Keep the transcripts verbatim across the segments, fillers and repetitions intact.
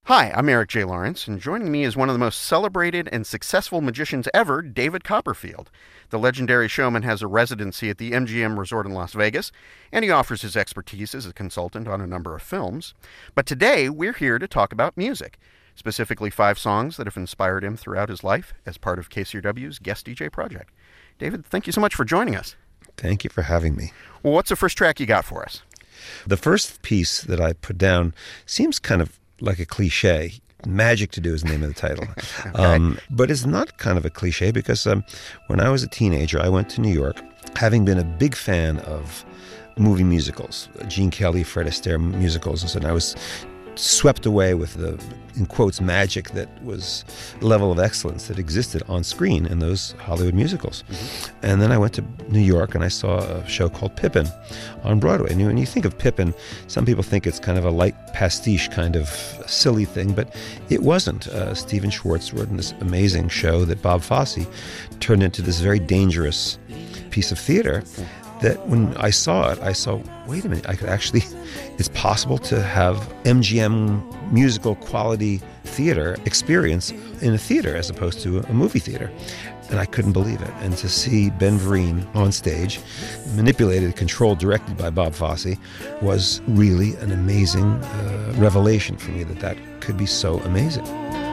Hi, I'm Eric J. Lawrence, and joining me is one of the most celebrated and successful magicians ever, David Copperfield. The legendary showman has a residency at the M G M Resort in Las Vegas, and he offers his expertise as a consultant on a number of films. But today, we're here to talk about music, specifically five songs that have inspired him throughout his life as part of K C R W's Guest D J project. David, thank you so much for joining us. Thank you for having me. Well, what's the first track you got for us? The first piece that I put down seems kind of like a cliche. Magic to Do is the name of the title. okay. um, but it's not kind of a cliche because um, when I was a teenager, I went to New York, having been a big fan of movie musicals, Gene Kelly, Fred Astaire musicals, and so I was swept away with the, in quotes, magic that was the level of excellence that existed on screen in those Hollywood musicals. Mm-hmm. And then I went to New York and I saw a show called Pippin on Broadway. And when you think of Pippin, some people think it's kind of a light pastiche kind of silly thing, but it wasn't. Uh, Stephen Schwartz wrote in this amazing show that Bob Fosse turned into this very dangerous piece of theater that when I saw it, I saw, wait a minute, I could actually, it's possible to have M G M musical quality theater experience in a theater as opposed to a movie theater. And I couldn't believe it. And to see Ben Vereen on stage, manipulated, controlled, directed by Bob Fosse, was really an amazing uh, revelation for me that that could be so amazing.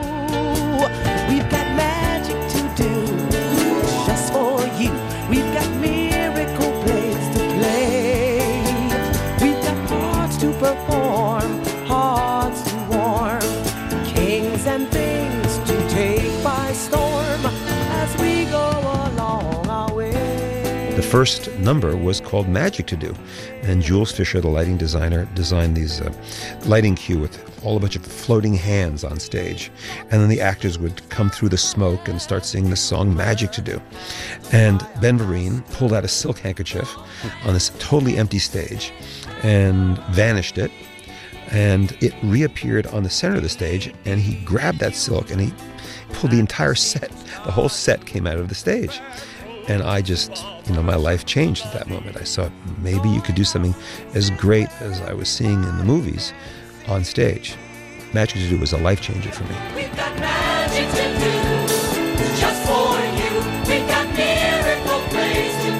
We've got magic to do just for you. We've got miracle plays to play. We've got hearts to perform, hearts to warm, kings and things to take by storm as we go along our way. The first number was called Magic to Do, and Jules Fisher, the lighting designer, designed these uh, lighting cue with all a bunch of floating hands on stage, and then the actors would come through the smoke and start singing the song Magic to Do. And Ben Vereen pulled out a silk handkerchief on this totally empty stage and vanished it, and it reappeared on the center of the stage, and he grabbed that silk and he pulled the entire set, the whole set came out of the stage. And I just, you know, my life changed at that moment. I saw maybe you could do something as great as I was seeing in the movies on stage. Magic to Do was a life changer for me. We've got magic to do just for you. We've got miracle plays to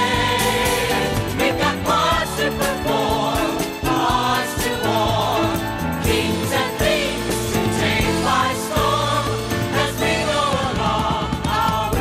play. We've got hearts to perform, hearts to warm, kings and things to take by storm as we go along our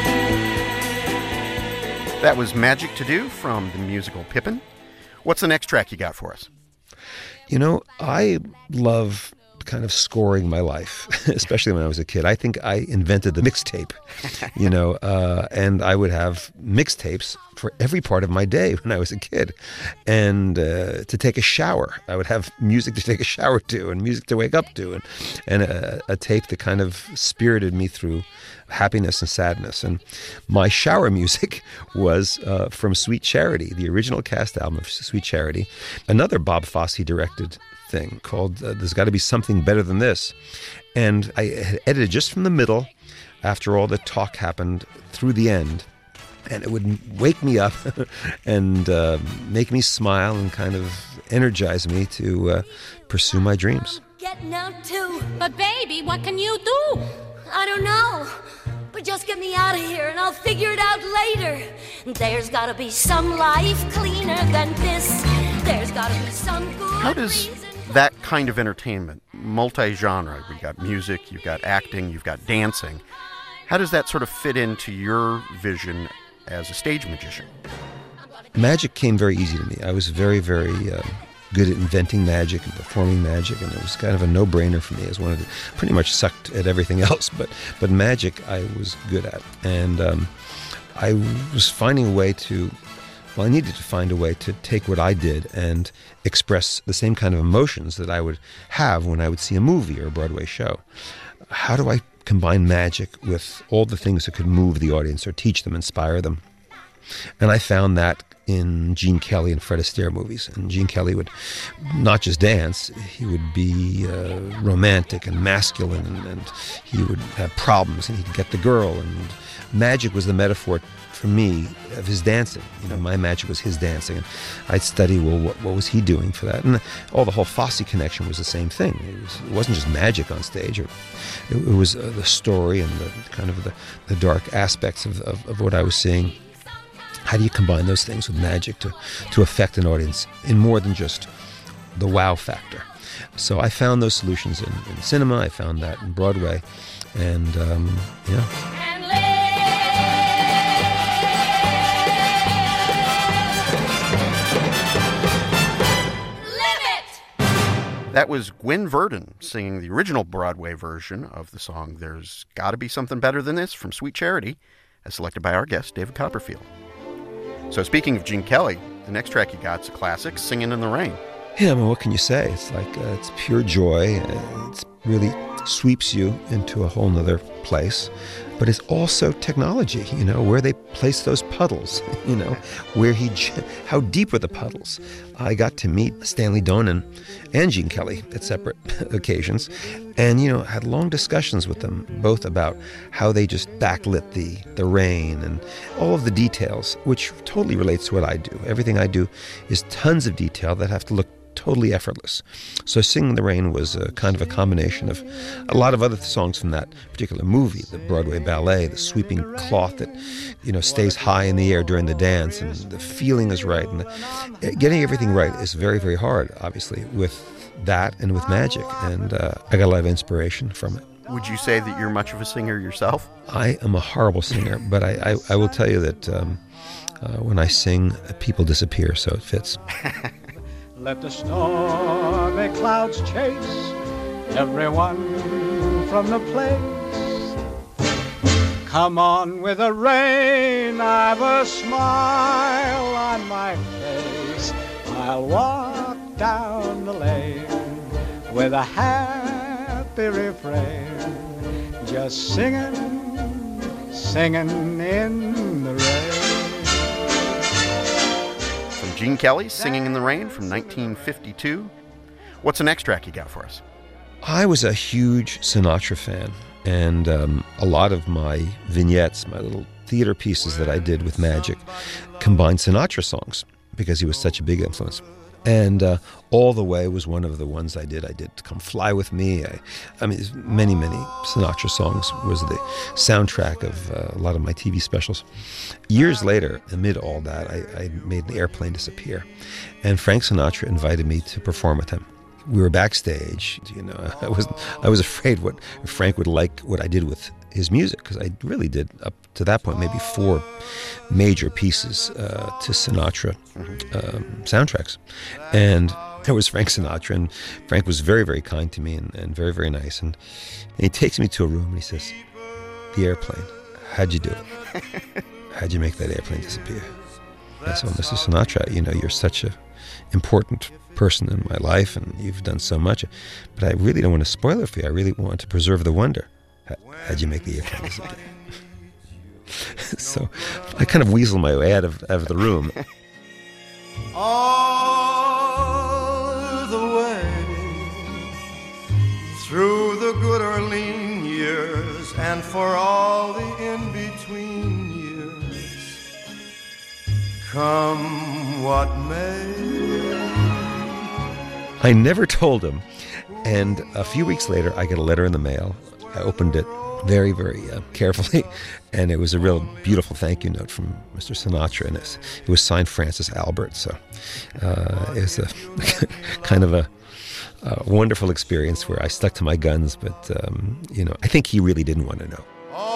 way. That was Magic to Do from the musical Pippin. What's the next track you got for us? You know, I love kind of scoring my life, especially when I was a kid. I think I invented the mixtape, you know, uh, and I would have mixtapes for every part of my day when I was a kid. And uh, to take a shower, I would have music to take a shower to and music to wake up to, and, and a, a tape that kind of spirited me through happiness and sadness. And my shower music was uh, from Sweet Charity, the original cast album of Sweet Charity, another Bob Fosse directed thing called uh, There's Got to Be Something Better Than This. And I had edited just from the middle after all the talk happened through the end. And it would wake me up and uh, make me smile and kind of energize me to uh, pursue my dreams. Getting out too. But baby, what can you do? I don't know. But just get me out of here and I'll figure it out later. There's gotta be some life cleaner than this. There's gotta be some good How does reason. that kind of entertainment, multi-genre, you've got music, you've got acting, you've got dancing, how does that sort of fit into your vision as a stage magician? Magic came very easy to me. I was very, very uh, good at inventing magic and performing magic, and it was kind of a no-brainer for me as one of the, pretty much sucked at everything else, but but magic I was good at. And um, I was finding a way to, well, I needed to find a way to take what I did and express the same kind of emotions that I would have when I would see a movie or a Broadway show. How do I combine magic with all the things that could move the audience or teach them, inspire them? And I found that in Gene Kelly and Fred Astaire movies. And Gene Kelly would not just dance, he would be uh, romantic and masculine, and, and he would have problems, and he'd get the girl. And magic was the metaphor for me of his dancing. You know, my magic was his dancing, and I'd study, well, what, what was he doing for that? And all the whole Fosse connection was the same thing. It, was, it wasn't just magic on stage. It, it was uh, the story and the kind of the, the dark aspects of, of, of what I was seeing. How do you combine those things with magic to, to affect an audience in more than just the wow factor? So I found those solutions in, in cinema. I found that in Broadway, and um, yeah. That was Gwen Verdon singing the original Broadway version of the song There's Gotta Be Something Better Than This from Sweet Charity, as selected by our guest, David Copperfield. So speaking of Gene Kelly, the next track you got's a classic, Singin' in the Rain. Yeah, I mean, what can you say? It's like, uh, it's pure joy. Uh, it really sweeps you into a whole nother place. But it's also technology, you know, where they place those puddles, you know, where he, how deep were the puddles? I got to meet Stanley Donen and Gene Kelly at separate occasions, and, you know, had long discussions with them, both about how they just backlit the, the rain and all of the details, which totally relates to what I do. Everything I do is tons of detail that have to look totally effortless. So Singing in the Rain was a kind of a combination of a lot of other songs from that particular movie, the Broadway ballet, the sweeping cloth that, you know, stays high in the air during the dance, and the feeling is right. And the, getting everything right is very, very hard, obviously, with that and with magic. And uh, I got a lot of inspiration from it. Would you say that you're much of a singer yourself? I am a horrible singer, but I, I, I will tell you that um, uh, when I sing, people disappear, so it fits. Let the stormy clouds chase everyone from the place. Come on with the rain, I've a smile on my face. I'll walk down the lane with a happy refrain, just singing, singing in the rain. Gene Kelly, Singing in the Rain from nineteen fifty-two. What's the next track you got for us? I was a huge Sinatra fan, and um, a lot of my vignettes, my little theater pieces that I did with magic, combined Sinatra songs because he was such a big influence. And uh, All the Way was one of the ones I did. I did Come Fly With Me. I, I mean, many, many Sinatra songs was the soundtrack of uh, a lot of my T V specials. Years later, amid all that, I, I made An Airplane Disappear. And Frank Sinatra invited me to perform with him. We were backstage. You know, I was I was afraid what Frank would like what I did with his music, because I really did, up to that point, maybe four major pieces uh, to Sinatra um, soundtracks. And there was Frank Sinatra, and Frank was very, very kind to me and, and very, very nice. And, and he takes me to a room and he says, "The airplane, how'd you do it? How'd you make that airplane disappear?" I said, "Well, Mister Sinatra, you know, you're such a important person in my life, and you've done so much, but I really don't want to spoil it for you. I really want to preserve the wonder. How'd you make the airplane disappear?" So I kind of weaseled my way out of, out of the room. All the way through the good or lean years, and for all the in-between years, come what may. I never told him, and a few weeks later I got a letter in the mail. I opened it very, very uh, carefully, and it was a real beautiful thank you note from Mister Sinatra, and it, it was signed Francis Albert, so uh, it was a kind of a, a wonderful experience where I stuck to my guns, but um, you know, I think he really didn't want to know.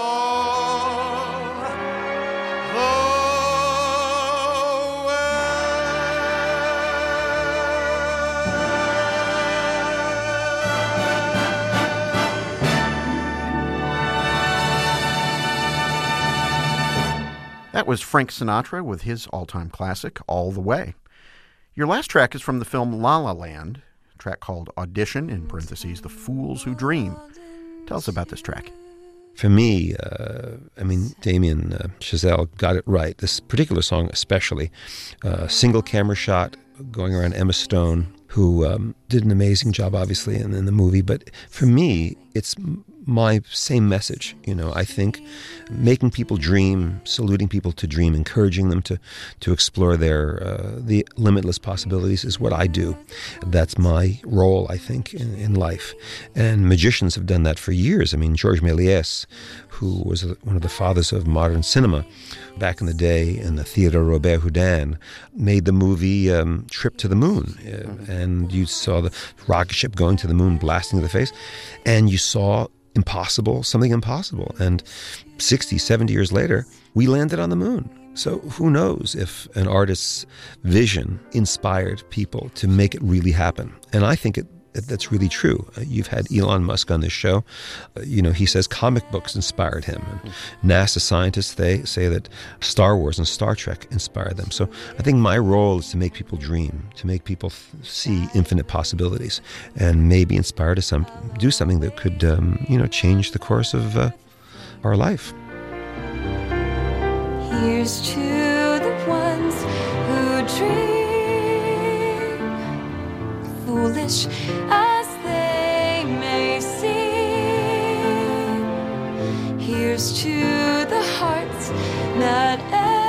That was Frank Sinatra with his all-time classic, All the Way. Your last track is from the film La La Land, a track called Audition, in parentheses, The Fools Who Dream. Tell us about this track. For me, uh, I mean, Damien uh, Chazelle got it right. This particular song especially, uh, single camera shot going around Emma Stone, who um, did an amazing job, obviously, in, in the movie. But for me, it's my same message. You know, I think making people dream, saluting people to dream, encouraging them to to explore their uh, the limitless possibilities is what I do. That's my role, I think, in, in life. And magicians have done that for years. I mean, Georges Méliès, who was one of the fathers of modern cinema back in the day in the Theatre Robert Houdin, made the movie um, Trip to the Moon. Uh, and you saw the rocket ship going to the moon, blasting to the face. And you saw impossible, something impossible. And sixty, seventy years later, we landed on the moon. So who knows if an artist's vision inspired people to make it really happen. And I think it that's really true. Uh, you've had Elon Musk on this show. Uh, you know, he says comic books inspired him. And NASA scientists, they say that Star Wars and Star Trek inspired them. So I think my role is to make people dream, to make people th- see infinite possibilities, and maybe inspire to some do something that could, um, you know, change the course of uh, our life. Here's to the ones who dream, foolish as they may seem. Here's to the hearts that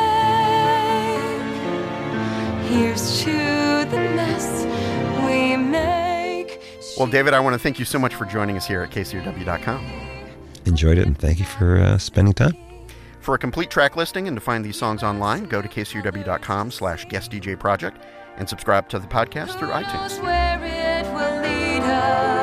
ache. Here's to the mess we make. Well, David, I want to thank you so much for joining us here at K C R W dot com. Enjoyed it, and thank you for uh, spending time. For a complete track listing and to find these songs online, go to K C R W dot com slash guest D J project and subscribe to the podcast through iTunes. Where it will lead us.